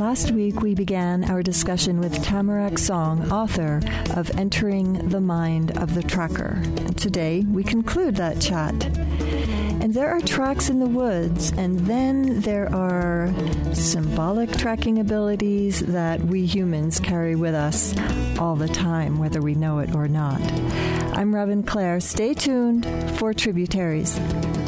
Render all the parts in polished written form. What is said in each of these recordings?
Last week, we began our discussion with Tamarack Song, author of Entering the Mind of the Tracker. And today, we conclude that chat. And there are tracks in the woods, and then there are symbolic tracking abilities that we humans carry with us all the time, whether we know it or not. I'm Robin Clare. Stay tuned for Tributaries.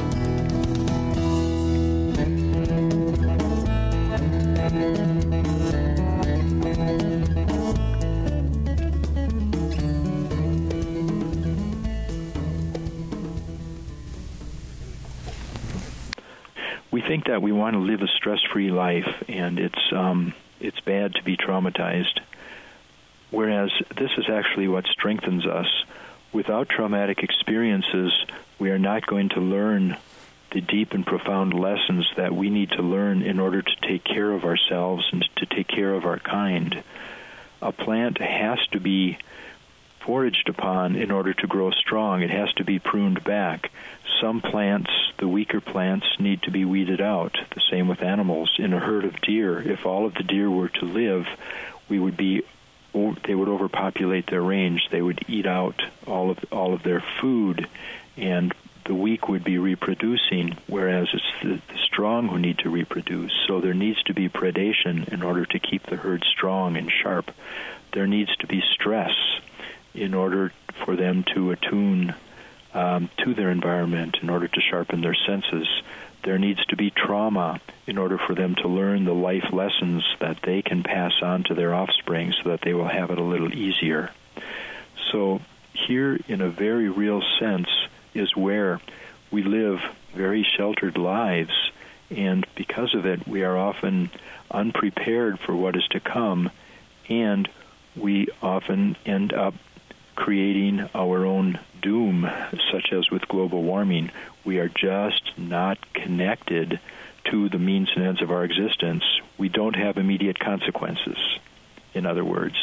We think that we want to live a stress-free life, and it's bad to be traumatized. Whereas this is actually what strengthens us. Without traumatic experiences, we are not going to learn the deep and profound lessons that we need to learn in order to take care of ourselves and to take care of our kind. A plant has to be foraged upon in order to grow strong. It has to be pruned back. Some plants, the weaker plants, need to be weeded out. The same with animals. In a herd of deer, if all of the deer were to live, they would overpopulate their range. They would eat out all of their food, and the weak would be reproducing, whereas it's the strong who need to reproduce. So there needs to be predation in order to keep the herd strong and sharp. There needs to be stress in order for them to attune to their environment, in order to sharpen their senses. There needs to be trauma in order for them to learn the life lessons that they can pass on to their offspring so that they will have it a little easier. So here, in a very real sense, is where we live very sheltered lives, and because of it, we are often unprepared for what is to come, and we often end up creating our own doom, such as with global warming. We are just not connected to the means and ends of our existence. We don't have immediate consequences. In other words,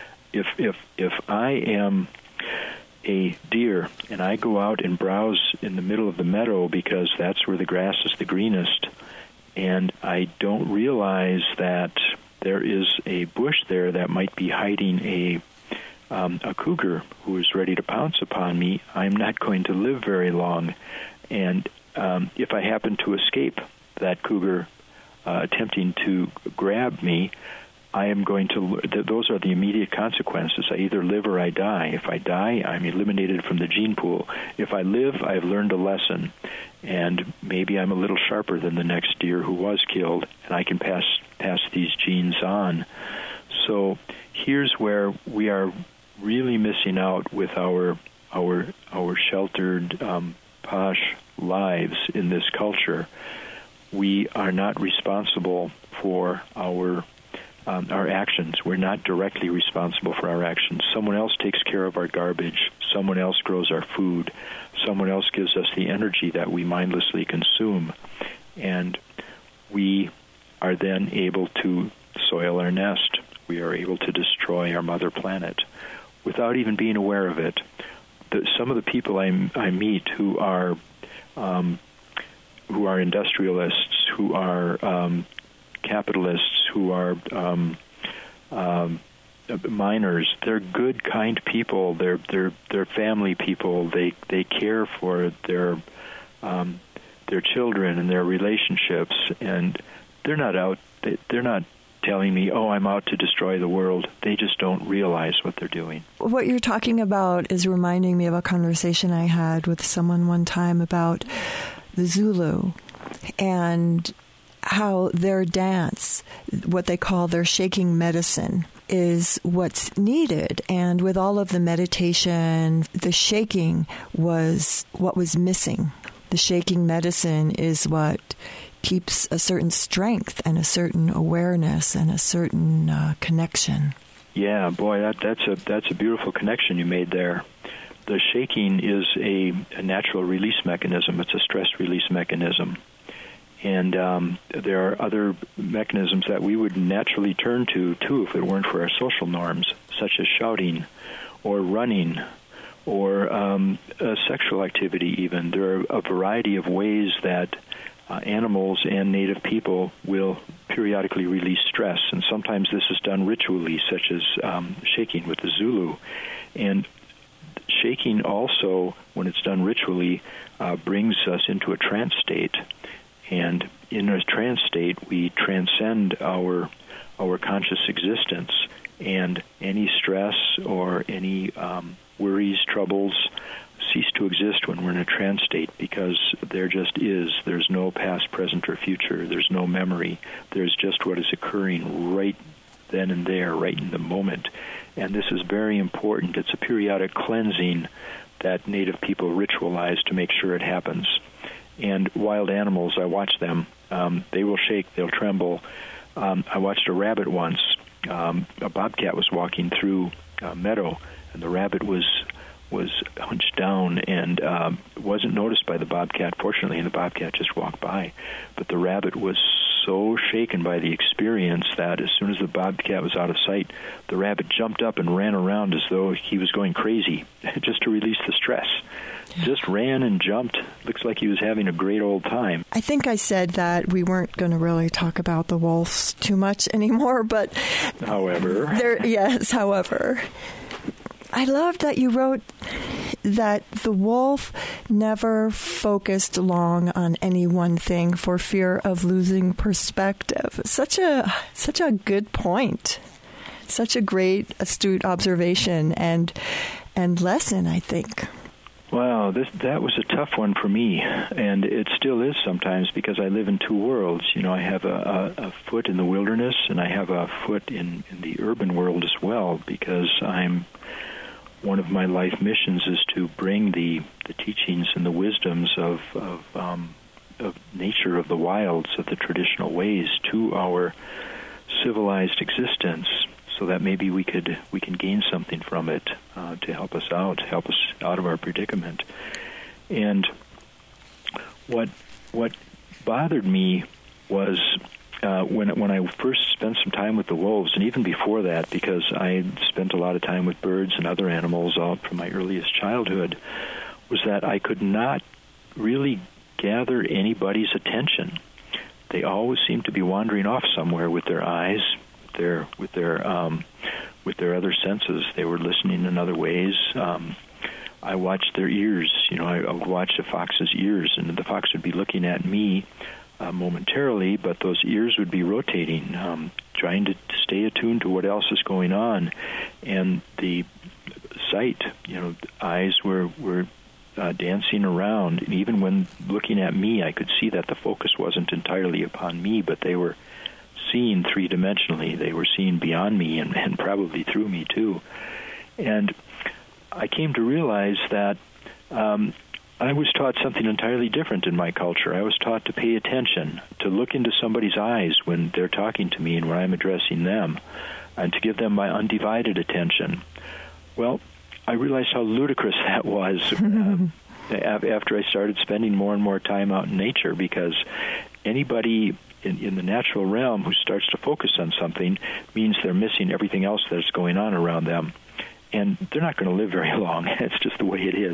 if I am a deer and I go out and browse in the middle of the meadow because that's where the grass is the greenest, and I don't realize that there is a bush there that might be hiding a cougar who is ready to pounce upon me, I'm not going to live very long. And if I happen to escape that cougar attempting to grab me, I am going to, those are the immediate consequences. I either live or I die. If I die, I'm eliminated from the gene pool. If I live, I've learned a lesson, and maybe I'm a little sharper than the next deer who was killed, and I can pass these genes on. So here's where we are really missing out with our sheltered, posh lives in this culture. We are not responsible for our actions. We're not directly responsible for our actions. Someone else takes care of our garbage. Someone else grows our food. Someone else gives us the energy that we mindlessly consume. And we are then able to soil our nest. We are able to destroy our mother planet without even being aware of it. Some of the people I meet who are industrialists, who are capitalists, who are miners, they're good, kind people. They're family people. They care for their children and their relationships, and they're not out. They're not telling me, oh, I'm out to destroy the world. They just don't realize what they're doing. What you're talking about is reminding me of a conversation I had with someone one time about the Zulu and how their dance, what they call their shaking medicine, is what's needed. And with all of the meditation, the shaking was what was missing. The shaking medicine is what keeps a certain strength and a certain awareness and a certain connection. Yeah, boy, that's a beautiful connection you made there. The shaking is a natural release mechanism. It's a stress release mechanism. And there are other mechanisms that we would naturally turn to, too, if it weren't for our social norms, such as shouting or running or sexual activity even. There are a variety of ways that animals and native people will periodically release stress, and sometimes this is done ritually, such as shaking with the Zulu. And shaking also, when it's done ritually, brings us into a trance state. And in a trance state, we transcend our conscious existence, and any stress or any worries, troubles cease to exist when we're in a trance state, because there just is. There's no past, present, or future. There's no memory. There's just what is occurring right then and there, right in the moment. And this is very important. It's a periodic cleansing that Native people ritualize to make sure it happens. And wild animals, I watch them. They will shake, they'll tremble. I watched a rabbit once. A bobcat was walking through a meadow, and the rabbit was hunched down and wasn't noticed by the bobcat, fortunately, and the bobcat just walked by. But the rabbit was so shaken by the experience that as soon as the bobcat was out of sight, the rabbit jumped up and ran around as though he was going crazy, just to release the stress. Just ran and jumped. Looks like he was having a great old time. I think I said that we weren't going to really talk about the wolves too much anymore, but... However, I love that you wrote that the wolf never focused long on any one thing for fear of losing perspective. Such a good point. Such a great, astute observation and lesson, I think. Wow, that was a tough one for me, and it still is sometimes, because I live in two worlds. You know, I have a foot in the wilderness, and I have a foot in the urban world as well, because one of my life missions is to bring the teachings and the wisdoms of nature, of the wilds, of the traditional ways to our civilized existence, so that maybe we can gain something from it to help us out of our predicament. And what bothered me was when I first spent some time with the wolves, and even before that, because I spent a lot of time with birds and other animals all from my earliest childhood, was that I could not really gather anybody's attention. They always seemed to be wandering off somewhere with their eyes, with their other senses. They were listening in other ways. I watched their ears. You know, I would watch a fox's ears, and the fox would be looking at me momentarily, but those ears would be rotating, trying to stay attuned to what else is going on. And the sight, the eyes were dancing around. And even when looking at me, I could see that the focus wasn't entirely upon me, but they were seeing three-dimensionally. They were seeing beyond me and probably through me too. And I came to realize that I was taught something entirely different in my culture. I was taught to pay attention, to look into somebody's eyes when they're talking to me and when I'm addressing them, and to give them my undivided attention. Well, I realized how ludicrous that was after I started spending more and more time out in nature, because anybody in the natural realm who starts to focus on something means they're missing everything else that's going on around them. And they're not going to live very long. It's just the way it is.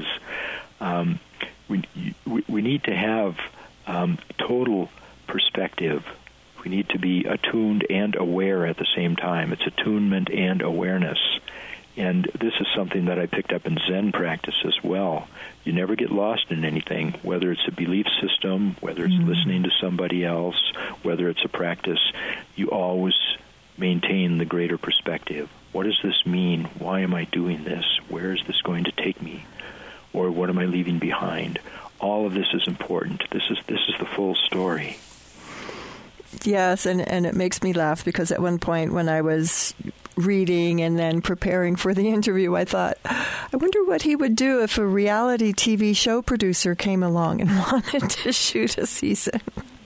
We need to have total perspective. We need to be attuned and aware at the same time. It's attunement and awareness. And this is something that I picked up in Zen practice as well. You never get lost in anything, whether it's a belief system, whether it's listening to somebody else, whether it's a practice. You always maintain the greater perspective. What does this mean? Why am I doing this? Where is this going to take me? Or what am I leaving behind? All of this is important. This is the full story. Yes, and it makes me laugh, because at one point when I was reading and then preparing for the interview, I thought, I wonder what he would do if a reality TV show producer came along and wanted to shoot a season.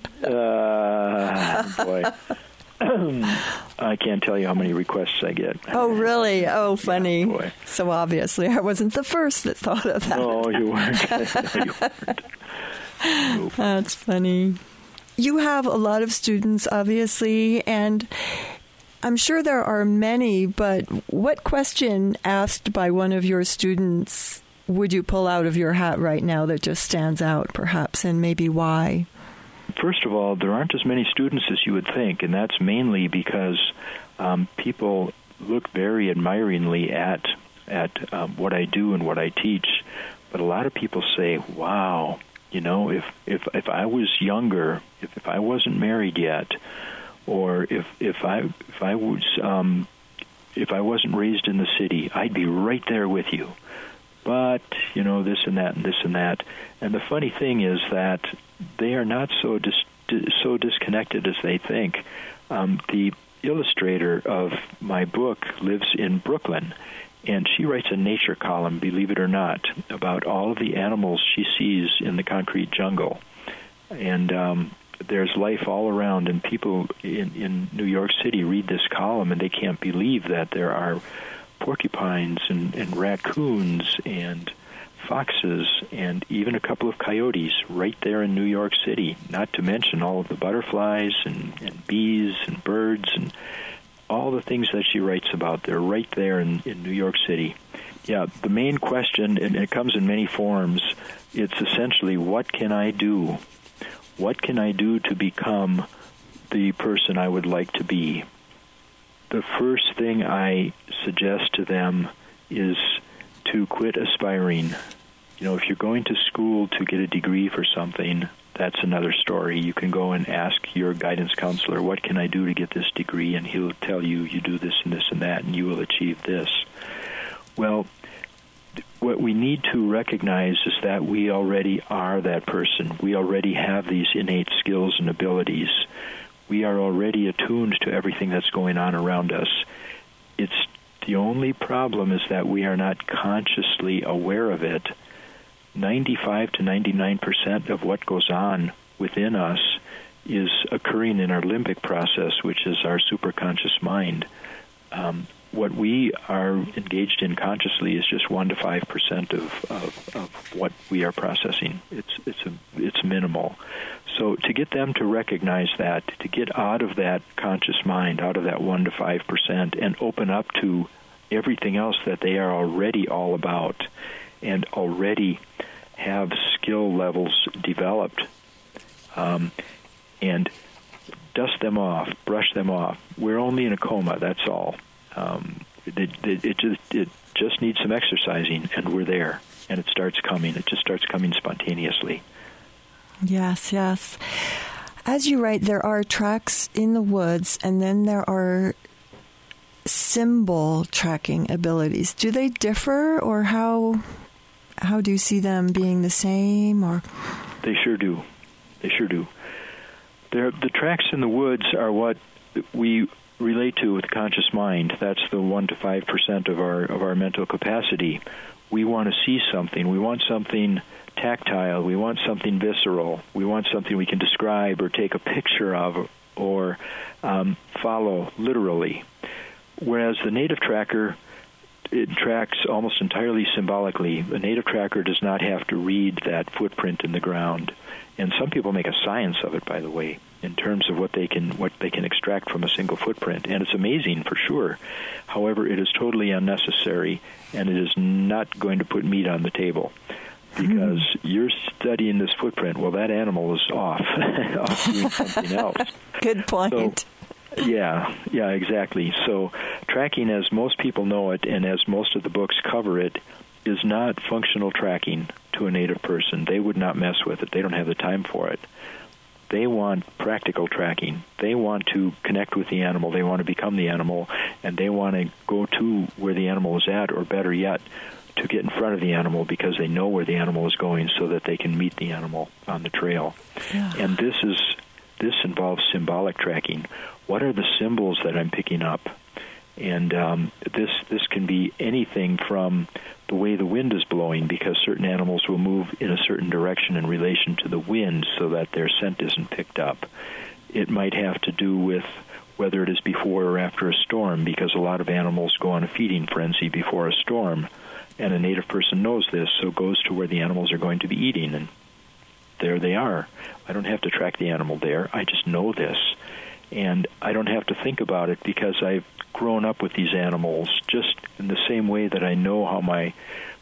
Boy. I can't tell you how many requests I get. Oh, really? Oh, funny. Yeah, so obviously I wasn't the first that thought of that. No, you weren't. No, you weren't. Nope. That's funny. You have a lot of students, obviously, and I'm sure there are many, but what question asked by one of your students would you pull out of your hat right now that just stands out, perhaps, and maybe why? first of all, there aren't as many students as you would think, and that's mainly because people look very admiringly at what I do and what I teach. But a lot of people say, "Wow, if I was younger, if I wasn't married yet, or if I wasn't raised in the city, I'd be right there with you." But this and that and this and that. And the funny thing is that they are not so disconnected as they think. The illustrator of my book lives in Brooklyn, and she writes a nature column, believe it or not, about all of the animals she sees in the concrete jungle. And there's life all around, and people in New York City read this column, and they can't believe that there are porcupines and raccoons and foxes and even a couple of coyotes right there in New York City, not to mention all of the butterflies and bees and birds and all the things that she writes about. They're right there in New York City. Yeah, the main question, and it comes in many forms, it's essentially, what can I do? What can I do to become the person I would like to be? The first thing I suggest to them is to quit aspiring. If you're going to school to get a degree for something, that's another story. You can go and ask your guidance counselor, what can I do to get this degree? And he'll tell you, you do this and this and that, and you will achieve this. Well, what we need to recognize is that we already are that person. We already have these innate skills and abilities. We are already attuned to everything that's going on around us. It's the only problem is that we are not consciously aware of it. 95 to 99% of what goes on within us is occurring in our limbic process, which is our superconscious mind. What we are engaged in consciously is just 1 to 5% of what we are processing. It's minimal. So to get them to recognize that, to get out of that conscious mind, out of that 1 to 5%, and open up to everything else that they are already all about, and already have skill levels developed, and dust them off, brush them off. We're only in a coma, that's all. It just needs some exercising, and we're there, and it starts coming. It just starts coming spontaneously. Yes, yes. As you write, there are tracks in the woods, and then there are symbol tracking abilities. Do they differ, or how do you see them being the same? Or they sure do. They sure do. The tracks in the woods are what we relate to with the conscious mind. That's the 1 to 5% of our mental capacity. We want to see something. We want something tactile. We want something visceral. We want something we can describe or take a picture of or follow literally. Whereas the native tracker, it tracks almost entirely symbolically. The native tracker does not have to read that footprint in the ground. And some people make a science of it, by the way, in terms of what they can extract from a single footprint. And it's amazing for sure. However, it is totally unnecessary, and it is not going to put meat on the table. Because you're studying this footprint, well, that animal is off doing something else. Good point. So, yeah, exactly. So tracking, as most people know it, and as most of the books cover it, is not functional tracking to a native person. They would not mess with it. They don't have the time for it. They want practical tracking. They want to connect with the animal. They want to become the animal, and they want to go to where the animal is at, or better yet, to get in front of the animal because they know where the animal is going so that they can meet the animal on the trail. Yeah. And this involves symbolic tracking. What are the symbols that I'm picking up? And this can be anything from the way the wind is blowing, because certain animals will move in a certain direction in relation to the wind so that their scent isn't picked up. It might have to do with whether it is before or after a storm, because a lot of animals go on a feeding frenzy before a storm, and a native person knows this, so goes to where the animals are going to be eating, and there they are. I don't have to track the animal there. I just know this. And I don't have to think about it because I've grown up with these animals just in the same way that I know how my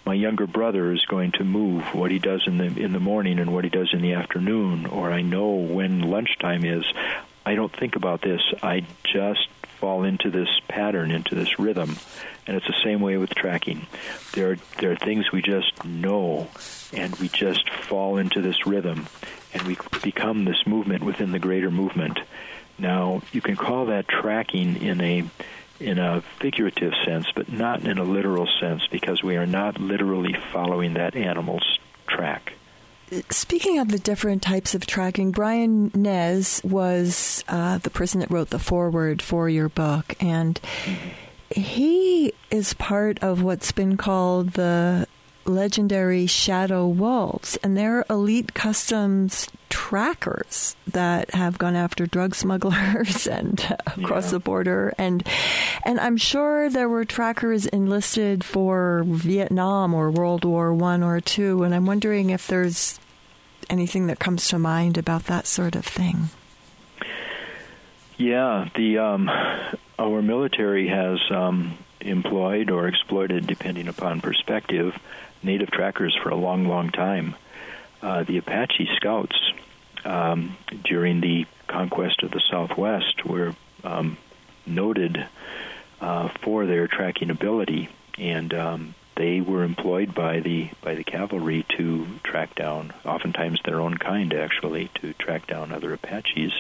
my younger brother is going to move, what he does in the morning and what he does in the afternoon, or I know when lunchtime is. I don't think about this. I just fall into this pattern, into this rhythm, and it's the same way with tracking. There are things we just know, and we just fall into this rhythm, and we become this movement within the greater movement. Now, you can call that tracking in a figurative sense, but not in a literal sense, because we are not literally following that animal's track. Speaking of the different types of tracking, Brian Nez was the person that wrote the foreword for your book, and he is part of what's been called the legendary Shadow Wolves, and they're elite customs trackers that have gone after drug smugglers and across the border, and I'm sure there were trackers enlisted for Vietnam or World War I or II, and I'm wondering if there's anything that comes to mind about that sort of thing. Yeah, our military has employed or exploited, depending upon perspective, native trackers for a long, long time. The Apache scouts during the conquest of the Southwest were noted for their tracking ability, and they were employed by the cavalry to track down, oftentimes their own kind, actually, to track down other Apaches.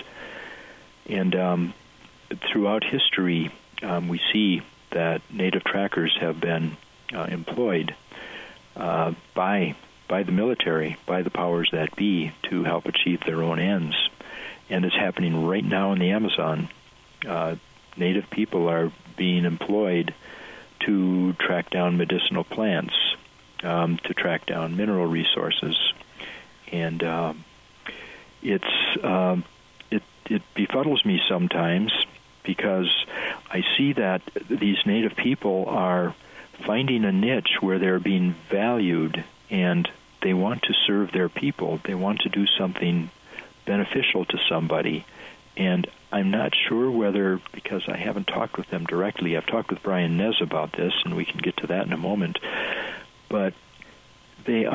And throughout history, we see that native trackers have been employed by the military, by the powers that be, to help achieve their own ends. And it's happening right now in the Amazon. Native people are being employed to track down medicinal plants, to track down mineral resources. And it befuddles me sometimes, because I see that these native people are finding a niche where they're being valued, and they want to serve their people. They want to do something beneficial to somebody. And I'm not sure whether, because I haven't talked with them directly, I've talked with Brian Nez about this, and we can get to that in a moment, but they're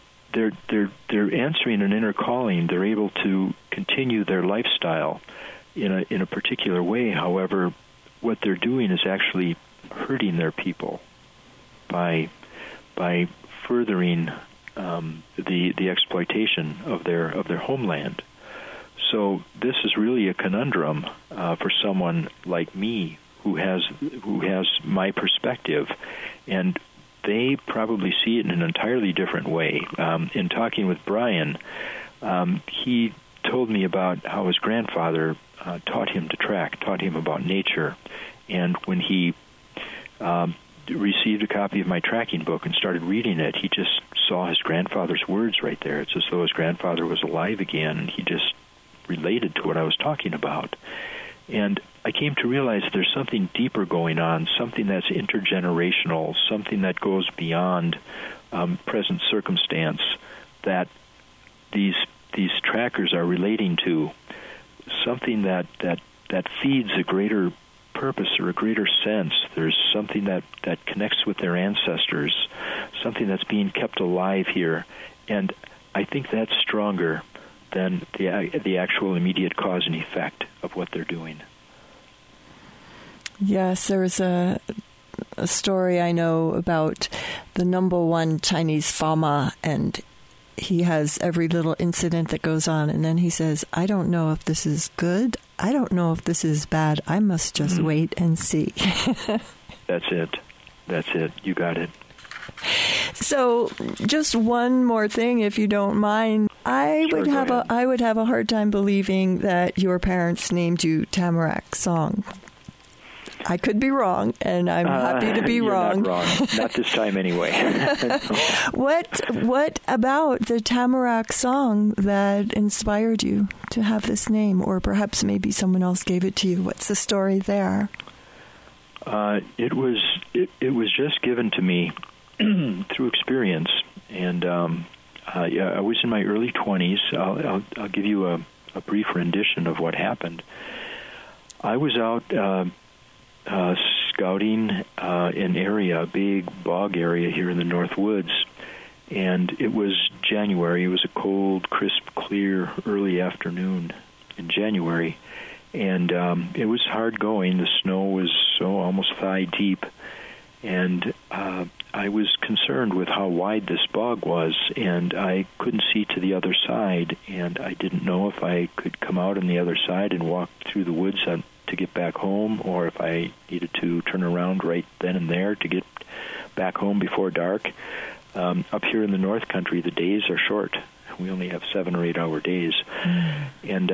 answering an inner calling. They're able to continue their lifestyle in a particular way. However, what they're doing is actually hurting their people by furthering the exploitation of their homeland. So this is really a conundrum for someone like me who has my perspective, and they probably see it in an entirely different way. In talking with Brian, he told me about how his grandfather taught him to track, taught him about nature, and when he received a copy of my tracking book and started reading it, he just saw his grandfather's words right there. It's as though his grandfather was alive again, and he just related to what I was talking about. And I came to realize there's something deeper going on, something that's intergenerational, something that goes beyond present circumstance, that these trackers are relating to, something that feeds a greater purpose or a greater sense. There's something that connects with their ancestors, something that's being kept alive here. And I think that's stronger than the actual immediate cause and effect of what they're doing. Yes, there was a story I know about the number one Chinese farmer, and he has every little incident that goes on, and then he says, I don't know if this is good, I don't know if this is bad, I must just wait and see. That's it. You got it. So, just one more thing, if you don't mind. I would have a hard time believing that your parents named you Tamarack Song. I could be wrong, and I'm happy to be wrong. Not wrong. Not this time, anyway. What about the Tamarack Song that inspired you to have this name, or perhaps maybe someone else gave it to you? What's the story there? It was just given to me through experience, and I was in my early 20s. I'll give you a brief rendition of what happened. I was out scouting an area, a big bog area here in the North Woods, and it was January. It was a cold, crisp, clear, early afternoon in January, and it was hard going. The snow was almost thigh deep, and I was concerned with how wide this bog was, and I couldn't see to the other side, and I didn't know if I could come out on the other side and walk through the woods to get back home, or if I needed to turn around right then and there to get back home before dark. Up here in the North Country, the days are short. We only have 7 or 8 hour days. And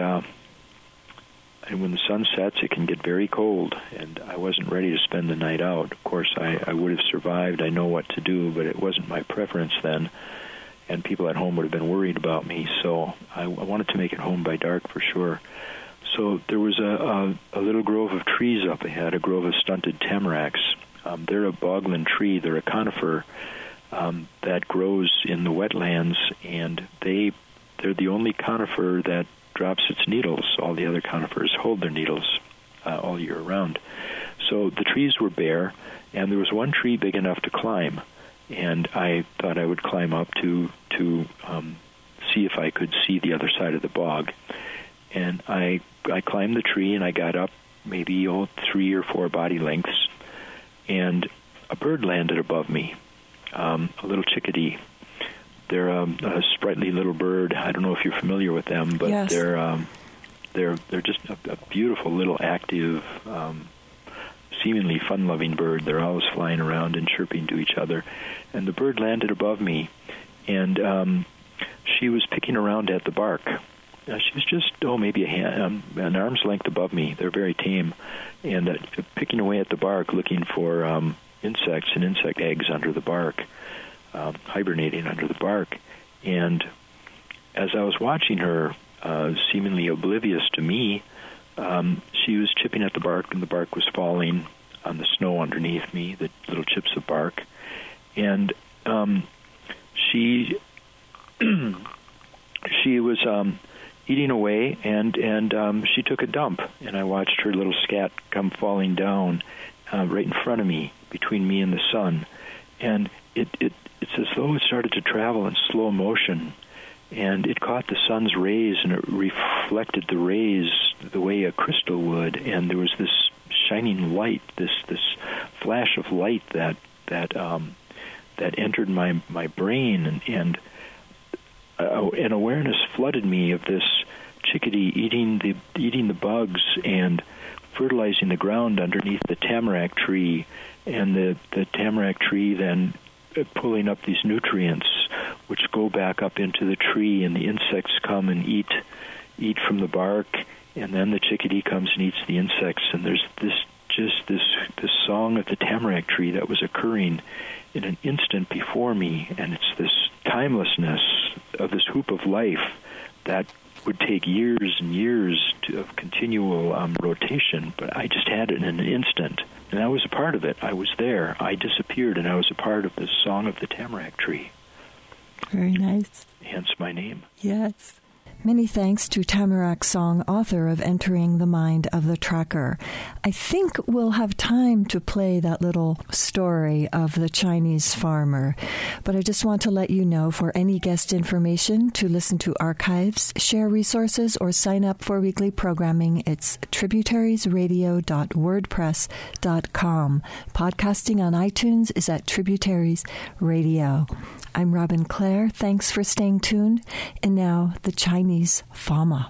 when the sun sets, it can get very cold, and I wasn't ready to spend the night out. Of course, I would have survived. I know what to do, but it wasn't my preference then, and people at home would have been worried about me, so I wanted to make it home by dark for sure. So there was a little grove of trees up ahead, a grove of stunted tamaracks. They're a bogland tree. They're a conifer that grows in the wetlands, and they're the only conifer that drops its needles. All the other conifers hold their needles all year round. So the trees were bare, and there was one tree big enough to climb, and I thought I would climb up to see if I could see the other side of the bog. And I climbed the tree, and I got up maybe 3 or 4 body lengths, and a bird landed above me, a little chickadee. They're a sprightly little bird. I don't know if you're familiar with them, but yes. They're just a beautiful little active, seemingly fun-loving bird. They're always flying around and chirping to each other. And the bird landed above me, and she was picking around at the bark. She was just, maybe an arm's length above me. They're very tame, and picking away at the bark, looking for insects and insect eggs under the bark. Hibernating under the bark. And as I was watching her, seemingly oblivious to me, she was chipping at the bark, and the bark was falling on the snow underneath me, the little chips of bark. And she was eating away, and she took a dump, and I watched her little scat come falling down right in front of me, between me and the sun. And it's as though it started to travel in slow motion, and it caught the sun's rays, and it reflected the rays the way a crystal would, and there was this shining light, this flash of light that entered my brain, and an awareness flooded me of this chickadee eating the bugs and fertilizing the ground underneath the tamarack tree, and the tamarack tree then pulling up these nutrients which go back up into the tree, and the insects come and eat from the bark, and then the chickadee comes and eats the insects, and there's this song of the tamarack tree that was occurring in an instant before me, and it's this timelessness of this hoop of life that would take years and years of continual rotation, but I just had it in an instant. And I was a part of it. I was there. I disappeared, and I was a part of the song of the tamarack tree. Very nice. Hence my name. Yes. Many thanks to Tamarack Song, author of Entering the Mind of the Tracker. I think we'll have time to play that little story of the Chinese farmer, but I just want to let you know, for any guest information, to listen to archives, share resources, or sign up for weekly programming, it's tributariesradio.wordpress.com. Podcasting on iTunes is at Tributaries Radio. I'm Robin Clare. Thanks for staying tuned. And now, the Chinese farmer.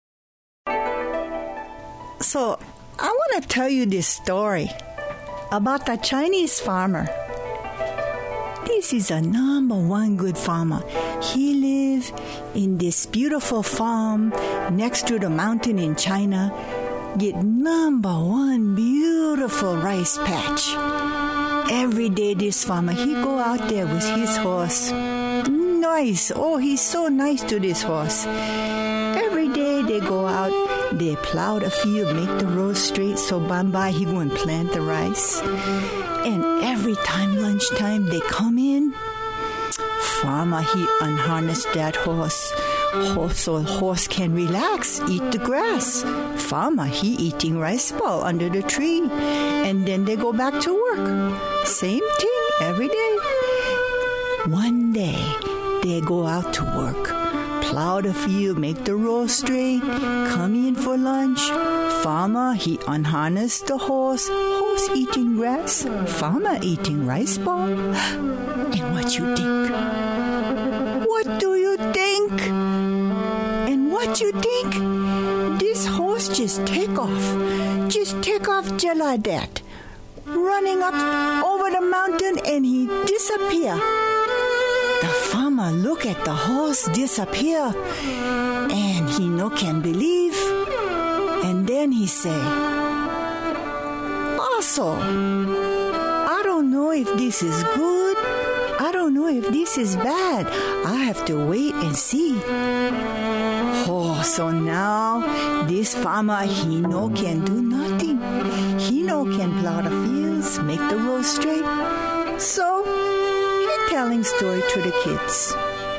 So, I want to tell you this story about the Chinese farmer. This is a number one good farmer. He lives in this beautiful farm next to the mountain in China. Get number one beautiful rice patch. Every day this farmer, he go out there with his horse. Nice. Oh, he's so nice to this horse. Every day they go out, they plow the field, make the road straight, so by he go and plant the rice. And every time lunchtime they come in, farmer, he unharnessed that horse, So horse can relax, eat the grass. Farmer, he eating rice ball under the tree. And then they go back to work. Same thing every day. One day, they go out to work. Plow the field, make the row straight. Come in for lunch. Farmer, he unharnessed the horse. Horse eating grass. Farmer eating rice ball. And what you think? What do you think? And what you think? This horse just take off. Just take off just like that. Running up over the mountain and he disappear. The farmer look at the horse disappear and he no can believe. And then he say, also, I don't know if this is good. I don't know if this is bad. I have to wait and see. Oh, so now this farmer, he no can do nothing. He no can plow the fields, make the road straight. So he telling story to the kids.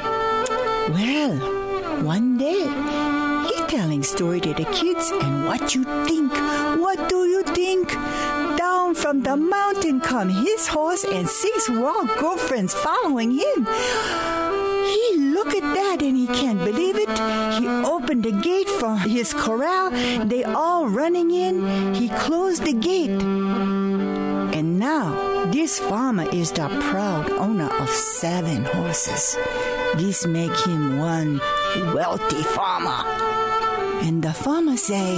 Well, one day he telling story to the kids, and what you think? What do you think? Down from the mountain come his horse and 6 wild girlfriends following him. He look at that and he can't believe it. He opened the gate from his corral. They all running in. He closed the gate. And now this farmer is the proud owner of 7 horses. This make him one wealthy farmer. And the farmer say,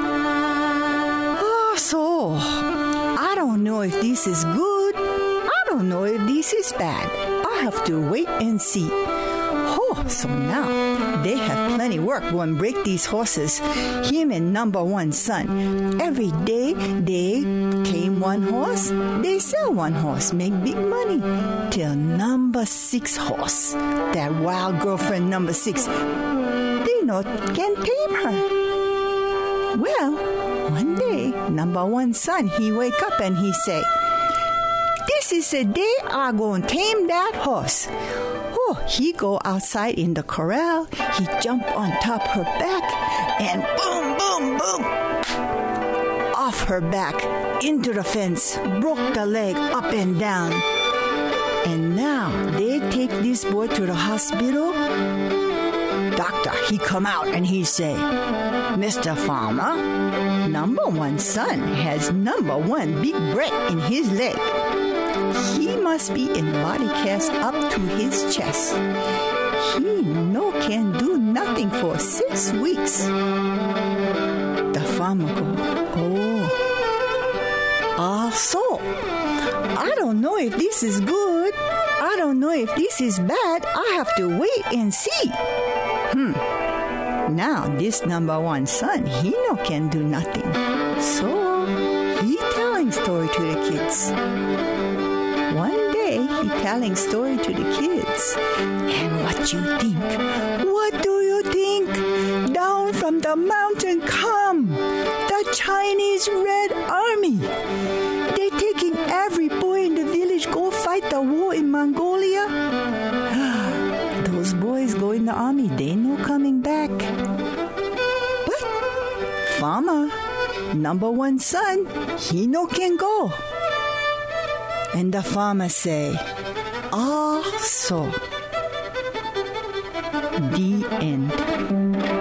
oh, so I don't know if this is good. I don't know if this is bad. I have to wait and see. Oh, so now they have plenty work go and break these horses. Him and number 1 son. Every day they tame 1 horse. They sell 1 horse, make big money. Till number 6 horse, that wild girlfriend number 6, they not can tame her. Well, one day, number 1 son, he wake up and he say, this is the day I gonna tame that horse. Oh, he go outside in the corral. He jump on top her back and boom, boom, boom. Off her back into the fence, broke the leg up and down. And now they take this boy to the hospital. Doctor, he come out and he say, Mr. Farmer, number 1 son has number 1 big break in his leg. He must be in body cast up to his chest. He no can do nothing for 6 weeks. The farmer go, so I don't know if this is good. I don't know if this is bad. I have to wait and see. Now this number 1 son, he no can do nothing. So he telling story to the kids. One day he telling story to the kids. And what you think? What do you think? Down from the mountain come the Chinese Red Army. They taking every boy in the village go fight the war in Mongolia. Those boys go in the army, they no coming back. But farmer, number 1 son, he no can go. And the farmer say, so. The end.